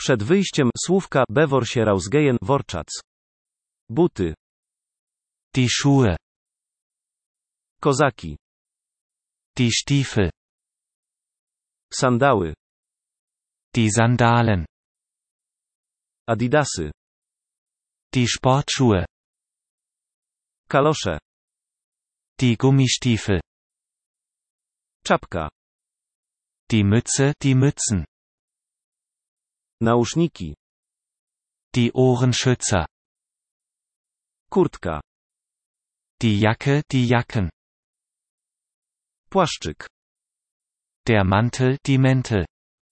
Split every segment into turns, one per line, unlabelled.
Przed wyjściem, słówka, bevor się rausgehen, wortschatz. Buty.
Die Schuhe.
Kozaki.
Die Stiefel.
Sandały.
Die Sandalen.
Adidasy.
Die Sportschuhe.
Kalosze.
Die Gummistiefel.
Czapka.
Die Mütze, die Mützen.
Nauszniki.
Die Ohrenschützer.
Kurtka.
Die Jacke, die Jacken.
Płaszczyk.
Der Mantel, die Mäntel.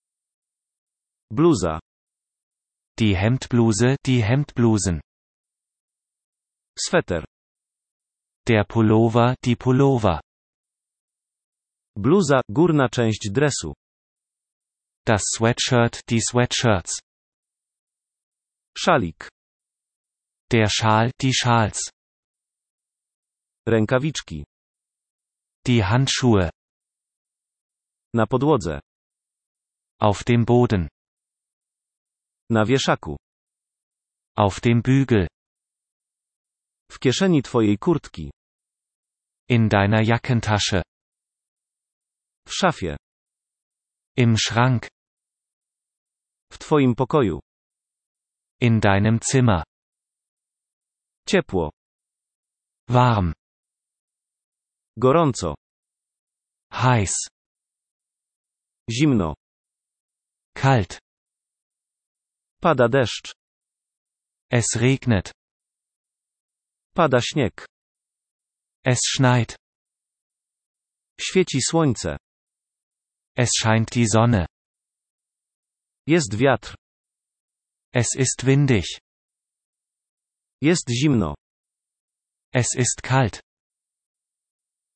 Bluza.
Die Hemdbluse, die Hemdblusen.
Sweter.
Der Pullover, die Pullover.
Bluza, górna część dresu.
Das Sweatshirt, die Sweatshirts.
Szalik.
Der Schal, die Schals.
Rękawiczki.
Die Handschuhe.
Na podłodze.
Auf dem Boden.
Na wieszaku.
Auf dem Bügel.
W kieszeni twojej kurtki.
In deiner Jackentasche.
W szafie.
Im Schrank.
W twoim pokoju.
In deinem Zimmer.
Ciepło.
Warm.
Gorąco.
Heiß.
Zimno.
Kalt.
Pada deszcz.
Es regnet.
Pada śnieg.
Es schneit.
Świeci słońce.
Es scheint die Sonne.
Jest wiatr.
Es ist windig.
Jest zimno.
Es ist kalt.